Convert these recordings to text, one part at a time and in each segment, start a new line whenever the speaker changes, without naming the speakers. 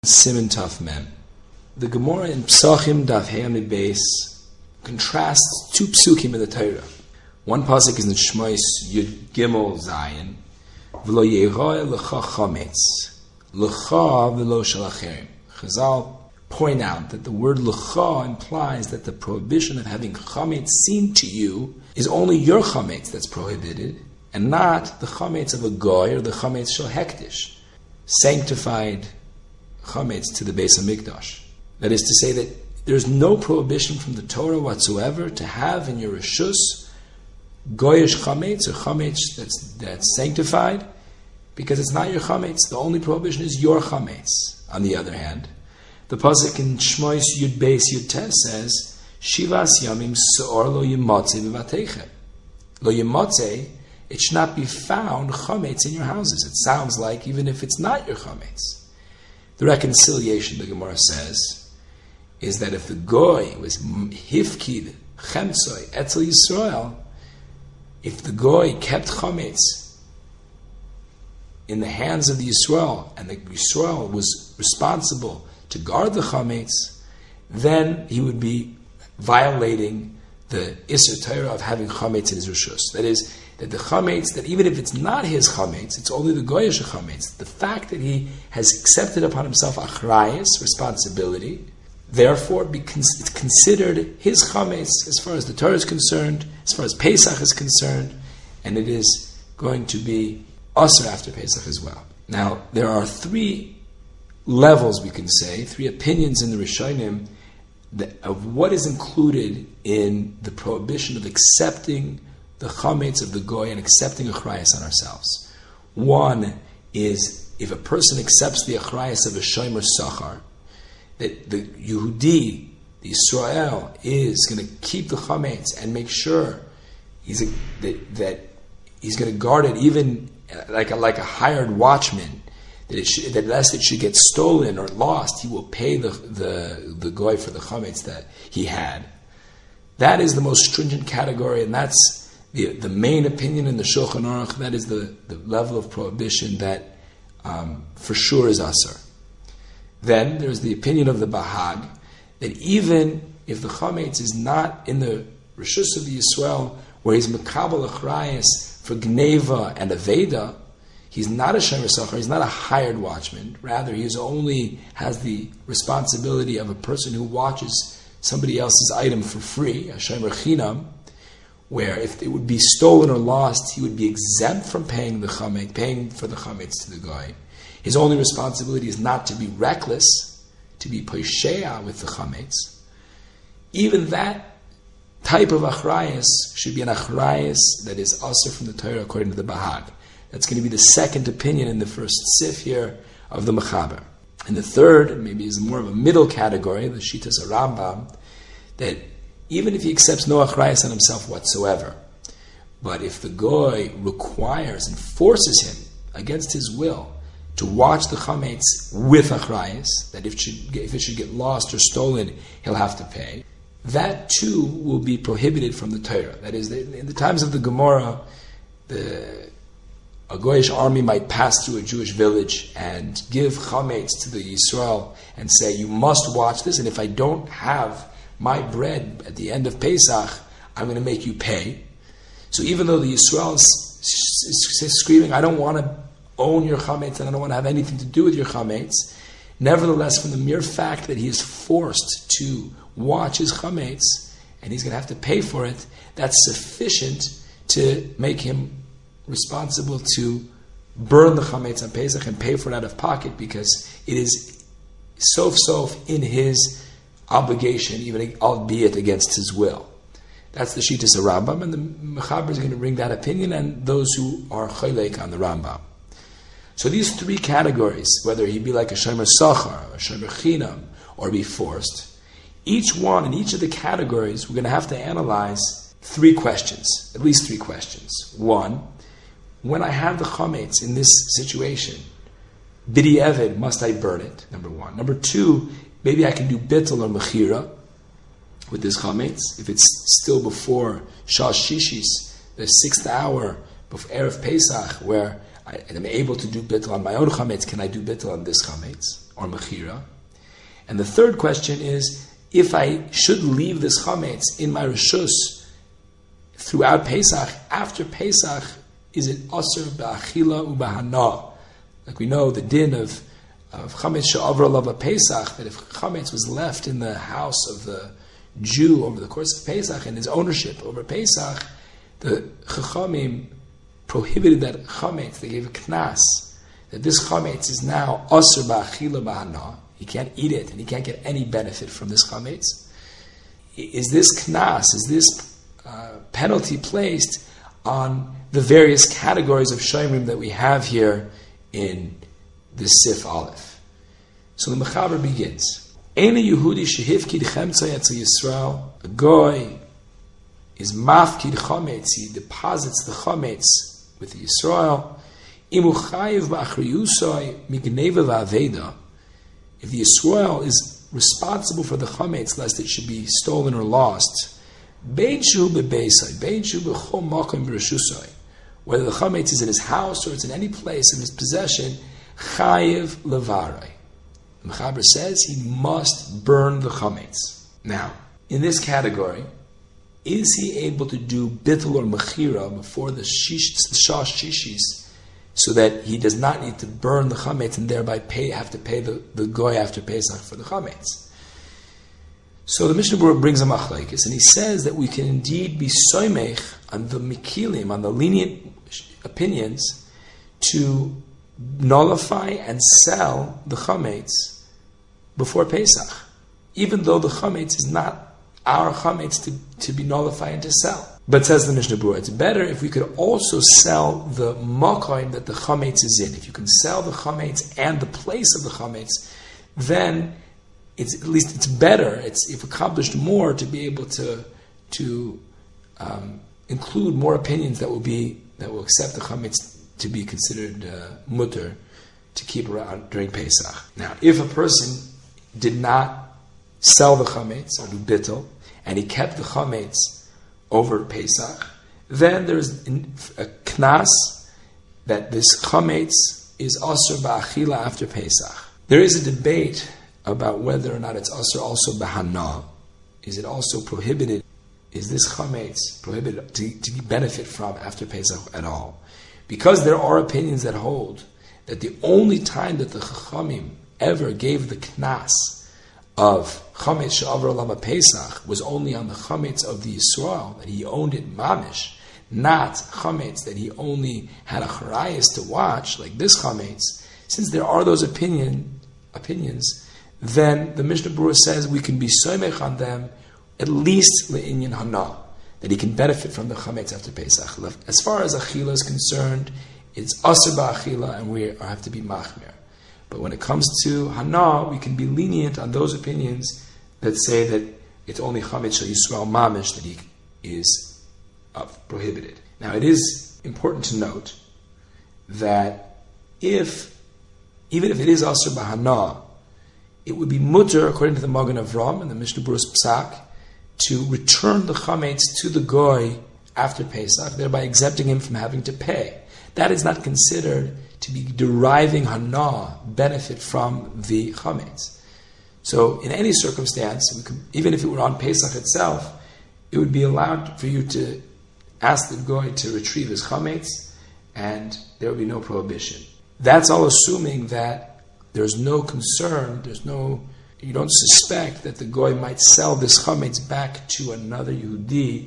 Siman Taf Mem. The Gemara in Psachim Daf Hey Amid Beis contrasts two psukim in the Torah. One pasuk is in Shmos Yud Gimel Zayin, V'lo Yeroy L'cha Chametz, L'cha V'lo Shalacherim. Chazal point out that the word L'cha implies that the prohibition of having Chametz seen to you is only your Chametz that's prohibited, and not the Chametz of a Goy or the Chametz Shel Hektish, sanctified Chametz to the Beis HaMikdash. That is to say that there's no prohibition from the Torah whatsoever to have in your Rishus Goyish Chametz or Chametz that's sanctified, because it's not your Chametz. The only prohibition is your Chametz. On the other hand, the pasuk in Shmos Yud Beis Yud Tes says, Shivas Yamim Se'or Lo Yimatzeh B'Vatechem. Lo Yimatzeh, it should not be found Chametz in your houses. It sounds like even if it's not your Chametz. The reconciliation, the Gemara says, is that if the Goy was Hifkid, Chemtzoy, Etzel Yisrael, if the Goy kept Chametz in the hands of the Yisrael, and the Yisrael was responsible to guard the Chametz, then he would be violating the Isser Torah of having Chametz in his Rishus. That is, that the Chametz, that even if it's not his Chametz, it's only the Goyish Chametz, the fact that he has accepted upon himself Achrayus, responsibility, therefore it's considered his Chametz as far as the Torah is concerned, as far as Pesach is concerned, and it is going to be Asr after Pesach as well. Now, there are three levels, we can say, three opinions in the Rishonim of what is included in the prohibition of accepting the chametz of the goy and accepting achrayus on ourselves. One is if a person accepts the achrayus of a shomer sachar, that the Yehudi, the Israel, is going to keep the chametz and make sure that he's going to guard it, even like a hired watchman. That lest it should get stolen or lost, he will pay the goy for the chametz that he had. That is the most stringent category, and that's the main opinion in the Shulchan Aruch. That is the level of prohibition that for sure is asur. Then there's the opinion of the Bahag that even if the chametz is not in the Rishus of the Yisrael, where he's mekabel achrayus for gneva and aveda, he's not a shomer sachar, he's not a hired watchman. Rather, he only has the responsibility of a person who watches somebody else's item for free, a shomer chinam, where if it would be stolen or lost, he would be exempt from paying for the chametz to the guy. His only responsibility is not to be reckless, to be poishea with the chametz. Even that type of achrayus should be an achrayus that is asur from the Torah according to the Bahag. That's going to be the second opinion in the first sif here of the Mechaber. And the third, maybe is more of a middle category, the Shitas Rambam, that even if he accepts no achrayus on himself whatsoever, but if the goy requires and forces him against his will to watch the chametz with achrayus, that if it should get lost or stolen, he'll have to pay, that too will be prohibited from the Torah. That is, in the times of the Gemara, a Goyish army might pass through a Jewish village and give chametz to the Yisrael and say, you must watch this, and if I don't have my bread at the end of Pesach, I'm going to make you pay. So even though the Yisrael is screaming, I don't want to own your chametz and I don't want to have anything to do with your chametz, nevertheless, from the mere fact that he is forced to watch his chametz and he's going to have to pay for it, that's sufficient to make him responsible to burn the chametz on Pesach and pay for it out of pocket, because it is sof in his obligation, even albeit against his will. That's the Shitas of Rambam, and the Mechaber is going to bring that opinion, and those who are cholek on the Rambam. So these three categories, whether he be like a shomer sachar, a shomer chinam, or be forced, each one in each of the categories, we're going to have to analyze three questions, at least three questions. One, when I have the chametz in this situation, bidi eved, must I burn it? Number one. Number two, maybe I can do bittul or mechira with this chametz. If it's still before Shas Shishis, the 6th hour before Erev Pesach, where I'm able to do bittul on my own chametz, can I do bittul on this chametz? or mechira. And the third question is, if I should leave this chametz in my reshus throughout Pesach, after Pesach, is it asur ba'achila ubahana? Like we know the din of chametz she'avra lava Pesach, that if chametz was left in the house of the Jew over the course of Pesach and his ownership over Pesach, the chachamim prohibited that chametz. They gave a knas that this chametz is now asur ba'achila ba'hana. He can't eat it and he can't get any benefit from this chametz. Is this knas? Is this penalty placed on the various categories of shomrim that we have here in this Sif Aleph? So the Mechaber begins. Ein Yehudi shehifkid chemtza etzel Yisrael. A goy is mafkid chametz. He deposits the chametz with the Yisrael. Imu chayiv ba'achriyusoi migneva va'aveda. If the Yisrael is responsible for the chametz, lest it should be stolen or lost, bein shu bebeisai, bein shu b'chol makom b'reshusai, whether the chametz is in his house or it's in any place in his possession, chayiv levarai. The Mechaber says he must burn the chametz. Now, in this category, is he able to do bittul or mechira before the shash shishis, so that he does not need to burn the chametz and thereby have to pay the goy after Pesach for the chametz? So the Mishnah Berurah brings a machlekes, and he says that we can indeed be soymech on the mikilim, on the lenient opinions, to nullify and sell the chametz before Pesach, even though the chametz is not our chametz to be nullified and to sell. But says the Mishnah Berurah, it's better if we could also sell the makom that the chametz is in. If you can sell the chametz and the place of the chametz, then it's better. You've accomplished more to be able to include more opinions that will accept the chametz to be considered mutter to keep around during Pesach. Now, if a person did not sell the chametz or do bittul, and he kept the chametz over Pesach, then there's a knas that this chametz is asur ba'achila after Pesach. There is a debate about whether or not it's asur also b'hana. Is it also prohibited? Is this chametz prohibited to benefit from after Pesach at all? Because there are opinions that hold that the only time that the chachamim ever gave the knas of chametz she'avra lama Pesach was only on the chametz of the Yisrael, that he owned it mamish, not chametz that he only had a charayas to watch, like this chametz. Since there are those opinions, then the Mishnah Berurah says we can be soymech on them, at least le'inyan hana, that he can benefit from the chametz after Pesach. As far as achila is concerned, it's asur ba'achila, and we have to be machmir. But when it comes to hana, we can be lenient on those opinions that say that it's only chametz shel Yisrael mamish that he is prohibited. Now, it is important to note that even if it is asur b'hana, it would be mutter, according to the Magen Avram and the Mishnah Berurah's Psak, to return the chametz to the goy after Pesach, thereby exempting him from having to pay. That is not considered to be deriving hana, benefit from the chametz. So in any circumstance, even if it were on Pesach itself, it would be allowed for you to ask the goy to retrieve his chametz, and there would be no prohibition. That's all assuming that there's no concern, you don't suspect that the goy might sell this chametz back to another Yehudi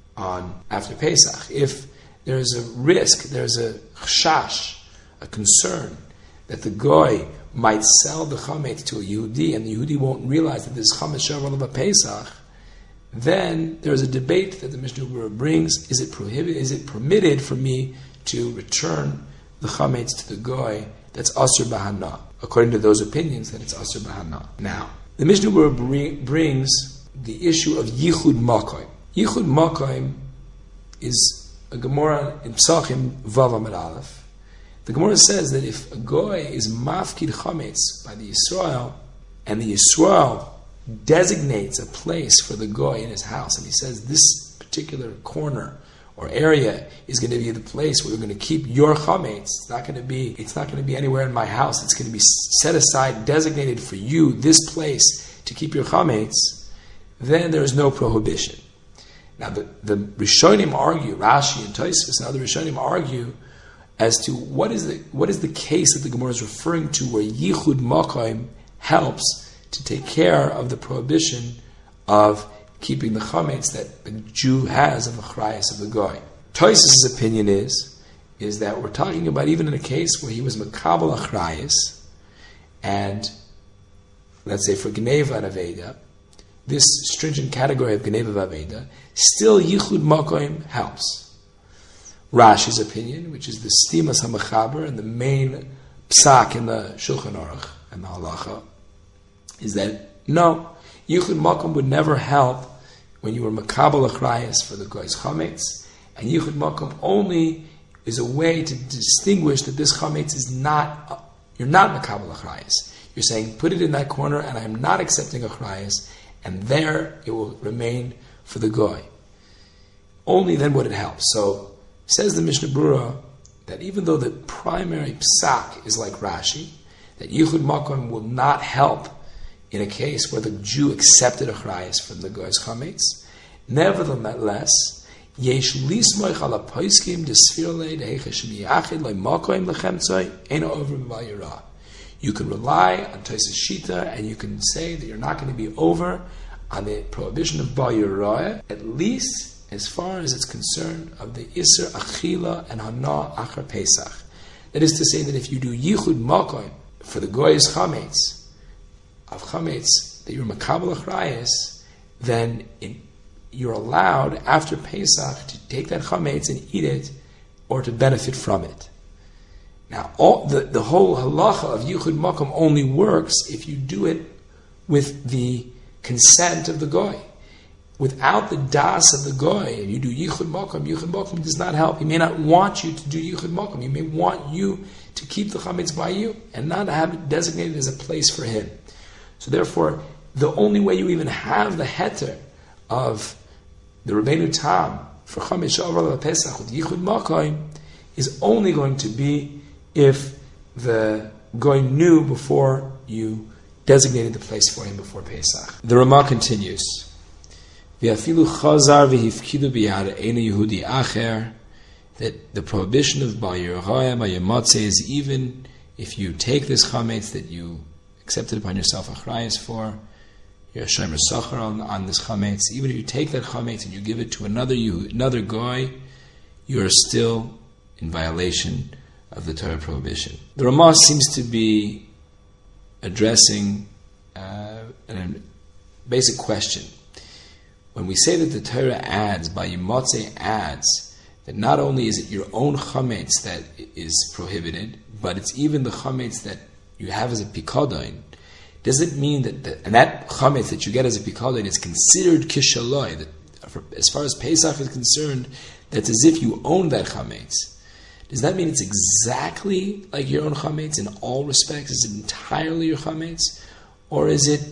after Pesach. If there's a risk, there's a chash, a concern that the goy might sell the chametz to a Yehudi, and the Yehudi won't realize that this chametz she'avra lama Pesach, then there's a debate that the Mishnah Berurah brings. Is it permitted for me to return the chametz to the goy that's asur b'hana? According to those opinions, that it's asur b'hana. Now, the Mishnah Berurah brings the issue of yichud makom. Yichud makom is a Gemara in Psachim Vav Amud Aleph. The Gemara says that if a goy is mafkid chametz by the Yisrael, and the Yisrael designates a place for the goy in his house, and he says this particular corner or area is going to be the place where you're going to keep your chametz. It's not going to be anywhere in my house. It's going to be set aside, designated for you, this place to keep your chametz. Then there is no prohibition. Now the Rishonim argue, Rashi and Tosfos and other Rishonim argue as to what is the case that the Gemara is referring to where Yichud Makom helps to take care of the prohibition of keeping the chametz that the Jew has of the achrayus of the goy. Tosfos' opinion is that we're talking about even in a case where he was makabel achrayus, and let's say for Gneva and Aveda, this stringent category of Gneva and Aveda, still Yichud Makom helps. Rashi's opinion, which is the Stimas HaMechaber and the main psak in the Shulchan Aruch and the Halacha, is that no, Yichud Makom would never help when you were Makabel Achrayas for the Goy's Chametz, and Yichud Makom only is a way to distinguish that this Chametz is not, you're not Makabel Achrayas. You're saying, put it in that corner and I am not accepting Achrayas, and there it will remain for the Goy. Only then would it help. So, says the Mishnah Berurah that even though the primary psak is like Rashi, that Yichud Makom will not help in a case where the Jew accepted achrayas from the Goy's chametz, nevertheless, yesh lismoich ala poiskim desfirle dehechesh miyachid le makom lechemtzoi eno over b'vayirah. You can rely on Tosfos Shita and you can say that you're not going to be over on the prohibition of Bayirah, at least as far as it's concerned of the Isser Achila and Hana Achar Pesach. That is to say that if you do Yichud Makom for the Goy's Chametz, of Chametz, that you're Makabel Achrayas, then you're allowed after Pesach to take that Chametz and eat it or to benefit from it. Now, the whole halacha of Yichud Makom only works if you do it with the consent of the Goy. Without the das of the Goy, if you do Yichud Makom does not help. He may not want you to do Yichud Makom. He may want you to keep the Chametz by you and not have it designated as a place for him. So therefore, the only way you even have the heter of the Rabbeinu Tam for Chametz Sha'avar Pesach with Yichud Makom is only going to be if the Goy knew before you designated the place for him before Pesach. The Ramah continues. That the prohibition of Bayir Matzeh is even if you take this chametz that you accepted upon yourself achrayas for, you're a shomer sachar on this chametz. Even if you take that chametz and you give it to another goy, you are still in violation of the Torah prohibition. The Ramah seems to be addressing a basic question. When we say that the Torah adds, by Yimatzeh adds, that not only is it your own chametz that is prohibited, but it's even the chametz that you have as a pikadon, does it mean that that chametz that you get as a pikadon is considered kishaloi, that as far as Pesach is concerned, that's as if you own that chametz? Does that mean it's exactly like your own chametz in all respects? Is it entirely your chametz? Or is it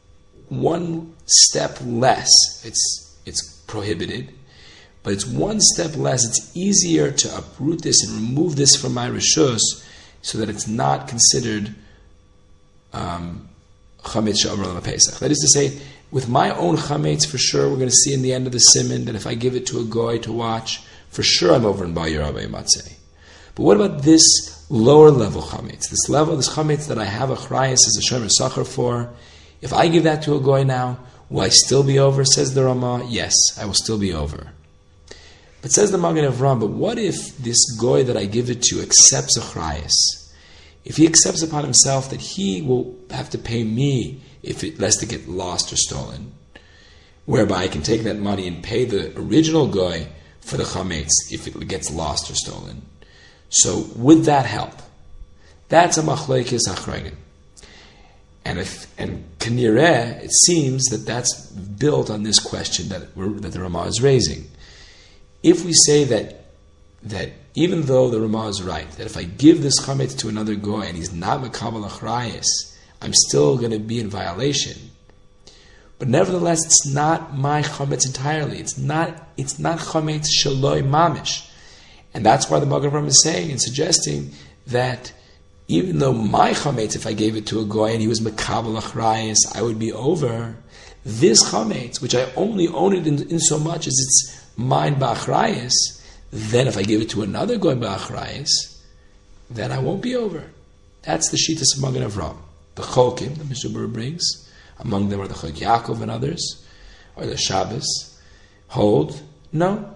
one step less? It's prohibited, but it's one step less. It's easier to uproot this and remove this from my rishus so that it's not considered chametz she'amar Pesach. That is to say, with my own chametz, for sure, we're going to see in the end of the siman that if I give it to a goy to watch, for sure I'm over in Bayir Rabbi Matzeh. But what about this lower level chametz? This chametz that I have a achrayas as a shomer sachar for, if I give that to a goy now, will I still be over? Says the Ramah. Yes, I will still be over. But says the Magen Avraham, but what if this goy that I give it to accepts achrayas? If he accepts upon himself that he will have to pay me lest it get lost or stolen, whereby I can take that money and pay the original goy for the chametz if it gets lost or stolen. So would that help? That's a machlokes achronim. And Kanireh, it seems that that's built on this question that the Ramah is raising. If we say that even though the Ramah is right, that if I give this chametz to another goy and he's not mekabel achrayas, I'm still going to be in violation. But nevertheless, it's not my chametz entirely. It's not chametz shaloi mamish. And that's why the Magen Avraham is saying and suggesting that even though my chametz, if I gave it to a goy and he was mekabel achrayis, I would be over. This chametz, which I only own it in so much as it's mine ba'achrayis, then if I give it to another goy ba'achrayis, then I won't be over. That's the shittas of Magen Avraham. The Cholkim, the Mishnah Berurah brings, among them are the Chok Yaakov and others, or the Shabbos, hold, no.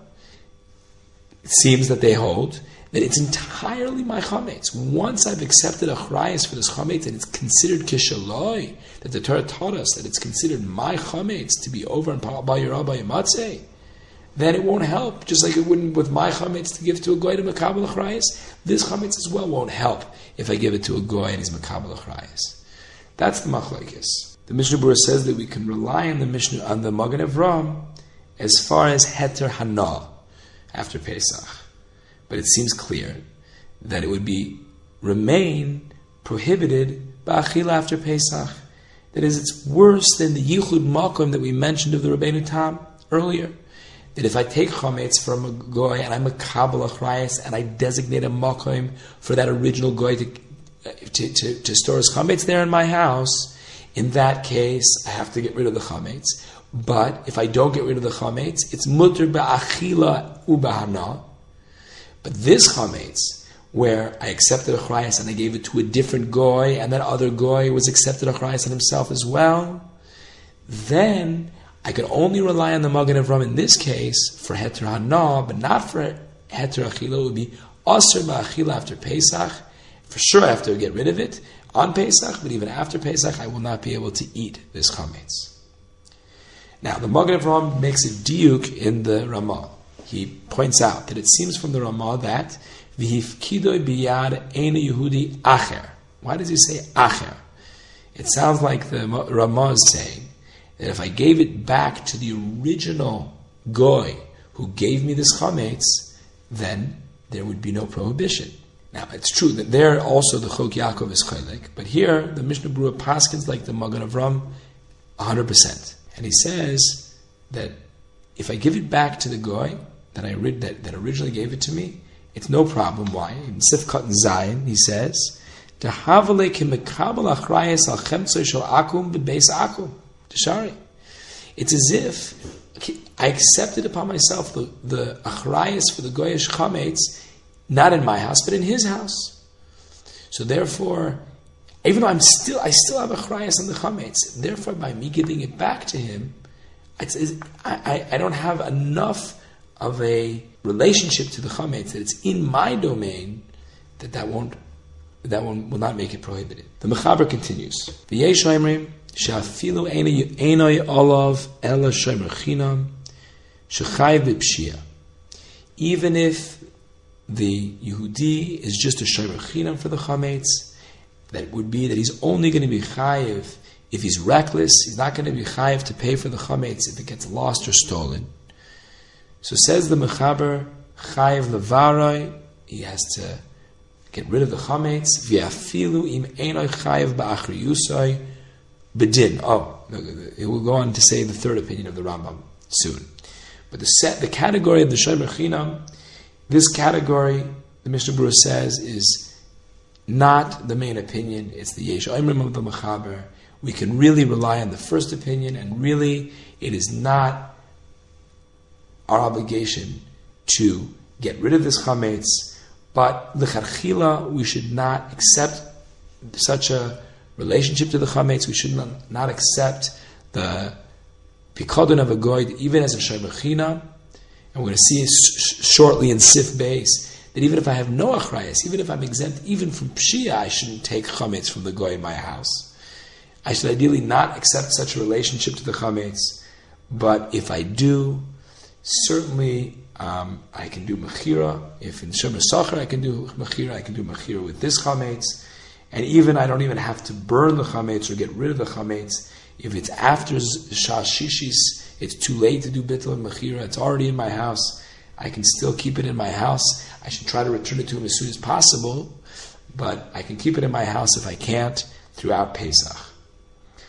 It seems that they hold that it's entirely my chametz. Once I've accepted a chrayas for this chametz and it's considered kishaloi, that the Torah taught us that it's considered my chametz to be over and bal yerah b'yamatzeh, then it won't help. Just like it wouldn't with my chametz to give to a goy to mekabel achrayas, this chametz as well won't help if I give it to a goy and he's mekabel achrayas. That's the machlokes. The Mishnah Berurah says that we can rely on the Mishnah on the Magen Avraham as far as heter hana after Pesach, but it seems clear that it would remain prohibited ba'achila after Pesach. That is, it's worse than the yichud makom that we mentioned of the Rabbeinu Tam earlier. That if I take chametz from a goy and I'm a kabbalah achrayis and I designate a makom for that original goy to store his chametz there in my house, in that case I have to get rid of the chametz. But if I don't get rid of the chametz, it's mutter ba'achila ubahana. But this chametz, where I accepted a chrayas and I gave it to a different goy, and that other goy was accepted a chrayas on himself as well, then I could only rely on the Magen Avraham in this case for heter hana, but not for heter achila. It would be aser ba'achila after Pesach. For sure I have to get rid of it on Pesach, but even after Pesach I will not be able to eat this chametz. Now, the Magen Avraham makes a diuk in the Ramah. He points out that it seems from the Ramah that v'hifkidoi biyad eina Yehudi acher. Why does he say acher? It sounds like the Ramah is saying that if I gave it back to the original goy who gave me this chametz, then there would be no prohibition. Now, it's true that there also the Chok Yaakov is chaylik, but here the Mishnah Berurah paskins like the Magen Avraham 100%. And he says that if I give it back to the goy that originally gave it to me, it's no problem. Why? In Sifkat and Zayin, he says, "Dehavale kimekabel achrayes al chemtzoy shel akum b'beis akum." Tishari. It's as if I accepted upon myself the achrayes for the goyish chametz, not in my house, but in his house. So therefore, even though I still have a chrayas on the chametz, therefore by me giving it back to him, I don't have enough of a relationship to the chametz that it's in my domain that one will not make it prohibited. The Mechaber continues. V'yesh oimrim she'afilu einoi olav ela shomer chinam shechayiv b'pshia. Even if the Yehudi is just a shomer chinam for the chametz, that would be that he's only going to be chayiv if he's reckless. He's not going to be chayiv to pay for the chametz if it gets lost or stolen. So says the Mechaber, chayiv levaroi, he has to get rid of the chametz. V'afilu im einoi chayiv ba'achriyusoi bedin. It will go on to say the third opinion of the Rambam soon. But the category of the shomer chinam, this category, the Mishnah Berurah says, is not the main opinion. It's the Yesh Oimrim of the Mechaber. We can really rely on the first opinion, and really it is not our obligation to get rid of this chametz, but l'charchila we should not accept such a relationship to the chametz. We should not accept the pikadon of a goy even as a shomer chinam. And we're going to see shortly in Sif Beis that even if I have no achrayas, even if I'm exempt even from pshia, I shouldn't take chametz from the goy in my house. I should ideally not accept such a relationship to the chametz, but if I do, certainly I can do mechira. If in shomer sacher I can do mechira with this chametz, and even I don't even have to burn the chametz or get rid of the chametz. If it's after Shas Shishis, it's too late to do bittul and mechira, it's already in my house, I can still keep it in my house. I should try to return it to him as soon as possible, but I can keep it in my house if I can't throughout Pesach.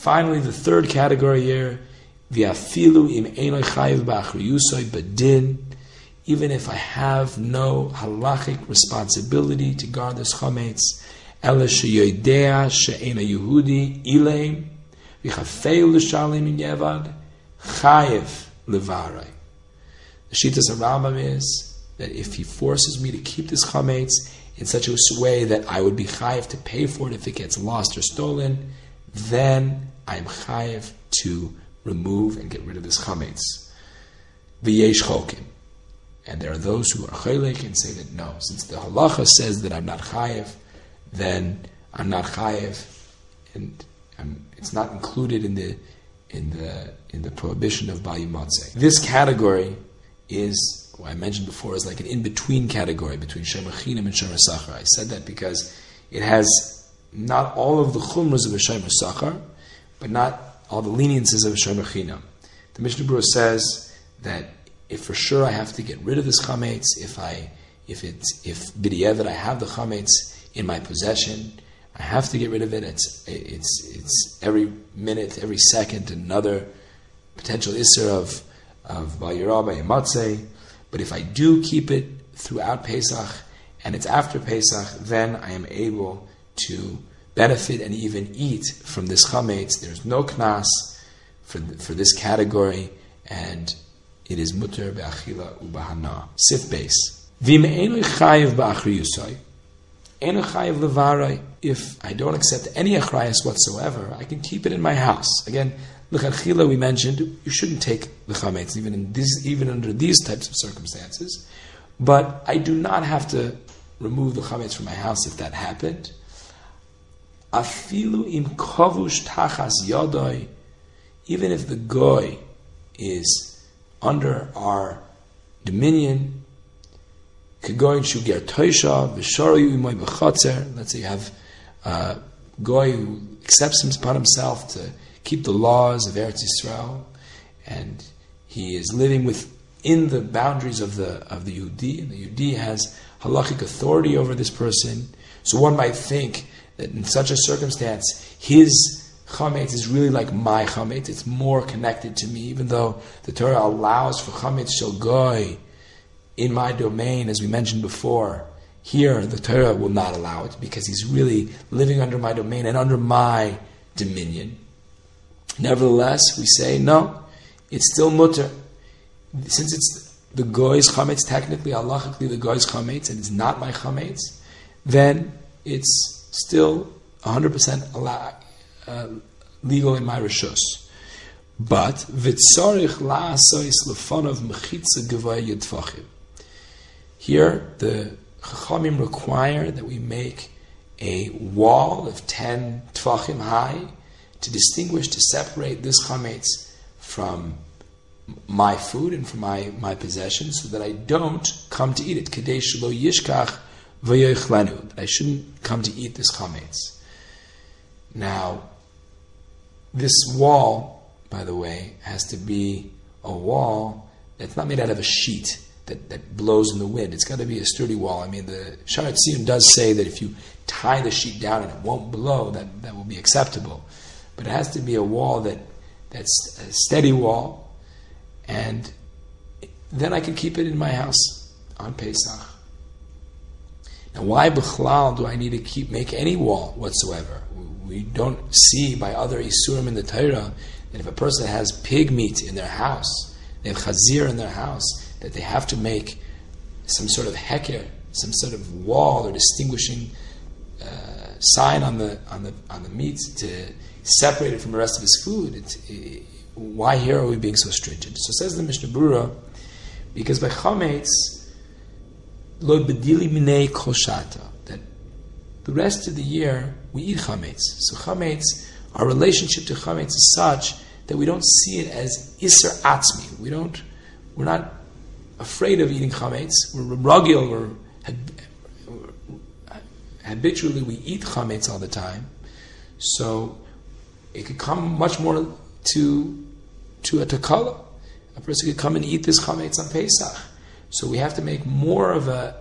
finally, the third category here, v'afilu im einoi chayiv ba'achriyusoi badin, even if I have no halachic responsibility to guard this chametz, ela sheyoidea she'ena Yehudi ileim, v'chafeu l'shalim in yevad, chayiv levarai. The Shittas HaRambam is that if he forces me to keep this chametz in such a way that I would be chayiv to pay for it if it gets lost or stolen, then I am chayiv to remove and get rid of this chametz. V'yesh chokim. And there are those who are chaylik and say that no, since the halacha says that I'm not chayiv, then I'm not chayiv, and it's not included in the prohibition of Bal Yimatzeh. This category is, what I mentioned before, is like an in-between category between Shomer Chinam and Shomer Sachar. I said that because it has not all of the chumras of a Shomer Sachar, but not all the leniencies of a Shomer Chinam. The Mishnah Berurah says that if for sure I have to get rid of this chametz, if b'diavad I have the chametz in my possession, I have to get rid of it. It's every minute, every second, another potential isser of Bal Yirah, Bal Yimatzeh. But if I do keep it throughout Pesach and it's after Pesach, then I am able to benefit and even eat from this chametz. There's no knas for this category, and it is muter be'achila u'bahana. Sif base. V'im einu chayiv ba'achriyusai, einu chayiv levarai. If I don't accept any achrayus whatsoever, I can keep it in my house. Again, l'chadchila we mentioned you shouldn't take the chametz even under these types of circumstances. But I do not have to remove the chametz from my house if that happened. Afilu im kavush tachas yadai, even if the goy is under our dominion, let's say you have a goy who accepts upon himself to keep the laws of Eretz Yisrael, and he is living within the boundaries of the Yehudi, and the Yehudi has halachic authority over this person. So one might think that in such a circumstance, his chametz is really like my chametz. It's more connected to me, even though the Torah allows for chametz shel goy in my domain, as we mentioned before. Here, the Torah will not allow it because he's really living under my domain and under my dominion. Nevertheless, we say, no, it's still mutter. Since it's the goy's chametz, technically, halachically, the goy's chametz, and it's not my chametz, then it's still 100% legal in my rishus. But v'tzarich la'asois lefonav mechitza gevay yedfachim. Here, the Chachamim require that we make a wall of 10 tfachim high to distinguish, to separate this chametz from my food and from my possessions, so that I don't come to eat it. Kedei shelo yishkach v'yoichlenu, that I shouldn't come to eat this chametz. Now, this wall, by the way, has to be a wall that's not made out of a sheet that blows in the wind. It's got to be a sturdy wall. I mean, the Sha'ar HaTziyun does say that if you tie the sheet down and it won't blow, that will be acceptable. But it has to be a wall that's a steady wall, and then I can keep it in my house on Pesach. Now, why b'chlal do I need to make any wall whatsoever? We don't see by other isurim in the Torah that if a person has pig meat in their house, they have chazir in their house, that they have to make some sort of heker, some sort of wall or distinguishing sign on the meat to separate it from the rest of his food. Why here are we being so stringent? So says the Mishnah Berurah, because by chametz lo bedili minei kol shata, that the rest of the year we eat chametz. So chametz, our relationship to chametz is such that we don't see it as iser atzmi. We're not afraid of eating chametz. We're ragil, habitually we eat chametz all the time. So it could come much more to a takala. A person could come and eat this chametz on Pesach. So we have to make more of a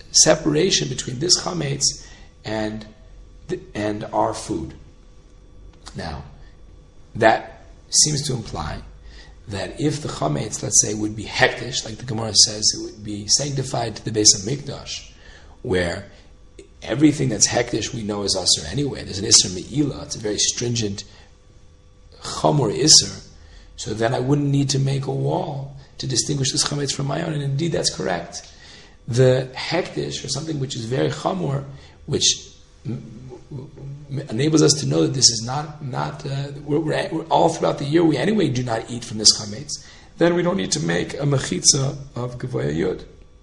separation between this chametz and our food. Now, that seems to imply that if the chametz, let's say, would be hektish, like the Gemara says, it would be sanctified to the Beis HaMikdash, where everything that's hektish we know is asur anyway. There's an isur me'ila. It's a very stringent chamor isur. So then I wouldn't need to make a wall to distinguish this chametz from my own. And indeed, that's correct. The hektish, or something which is very chamor, which enables us to know that this is not we're all throughout the year we anyway do not eat from this chametz, then we don't need to make a mechitza of Gavoya Yud.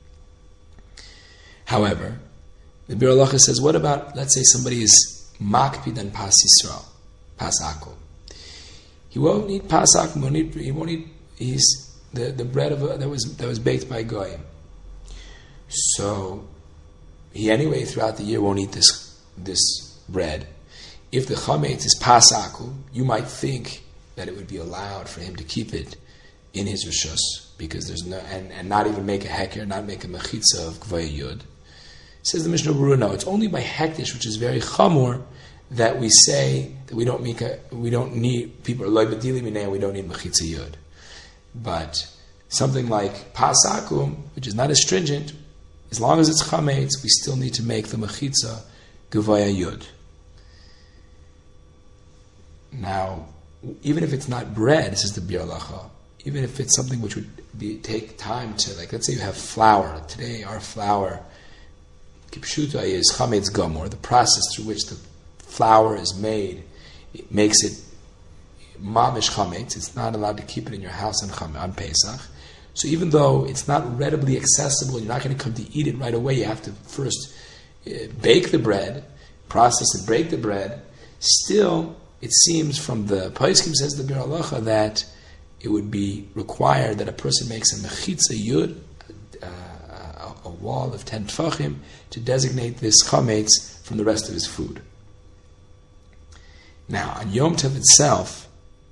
However, the Bir Halacha says, what about, let's say somebody is makpid on Pas Yisrael, Pas Akum. He won't eat Pas Akum, he won't eat the bread that was baked by Goyim. So he anyway throughout the year won't eat this bread. If the chametz is Pas Akum, you might think that it would be allowed for him to keep it in his rishus, because there's no, and not even make a heker, not make a mechitza of Gavoya Yud. Says the Mishnah Berurah, no, it's only by hektish, which is very chamor, that we say that we don't need people are loy b'dili minei, we don't need mechitza Yud. But something like Pas Akum, which is not as stringent, as long as it's chametz, we still need to make the mechitza Gavoya Yud. Now, even if it's not bread, this is the Bir Halacha, even if it's something which would take time to, like, let's say you have flour. Today, our flour, kipshuta, is chametz gamor. The process through which the flour is made, it makes it mamish chametz. It's not allowed to keep it in your house on Pesach. So even though it's not readily accessible, you're not going to come to eat it right away. You have to first bake the bread, process it, break the bread. Still, it seems from the Paiskim, says the Bir Halacha, that it would be required that a person makes a mechitza Yud, a wall of 10 tfachim, to designate this chametz from the rest of his food. Now, on Yom Tov itself,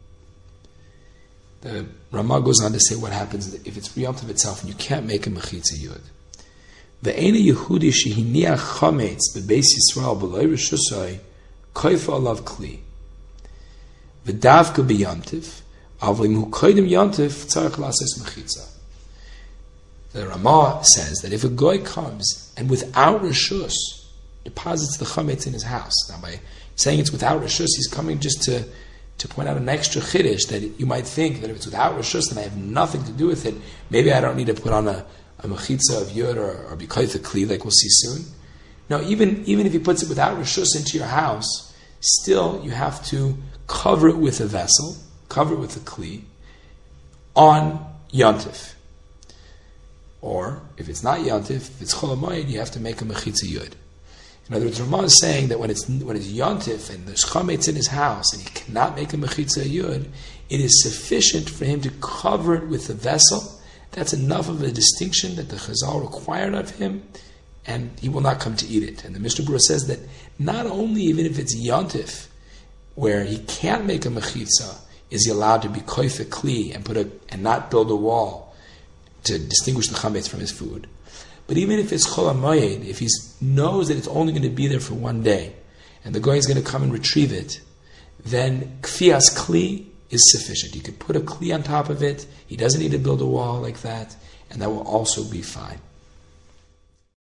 the Ramah goes on to say what happens if it's Yom Tov itself and you can't make a mechitza Yud. Ve'ena Yehudi shehiniach chametz bebeis Yisrael b'loy rishusay koifa alav kli v'davka b'yontiv avlim hu koidim yontiv tzarich lasos mechitza. The Ramah says that if a goy comes and without rishus deposits the chametz in his house, now by saying it's without rishus, he's coming just to point out an extra chiddush that you might think that if it's without rishus, then I have nothing to do with it. Maybe I don't need to put on a mechitza of yud or b'koyth kli, like we'll see soon. No, even if he puts it without rishus into your house, still you have to cover it with a vessel, cover it with a kli, on yontif. Or, if it's not yontif, if it's chol hamoed, you have to make a mechitza yud. In other words, Ramah is saying that when it's yontif and there's chametz in his house and he cannot make a mechitza yud, it is sufficient for him to cover it with a vessel. That's enough of a distinction that the Chazal required of him, and he will not come to eat it. And the Mishnah Berurah says that not only even if it's yontif, where he can't make a mechitza, is he allowed to be koife kli and not build a wall to distinguish the chametz from his food. But even if it's chol hamoed, if he knows that it's only going to be there for one day, and the goy is going to come and retrieve it, then kfias kli is sufficient. You could put a kli on top of it. He doesn't need to build a wall like that, and that will also be fine.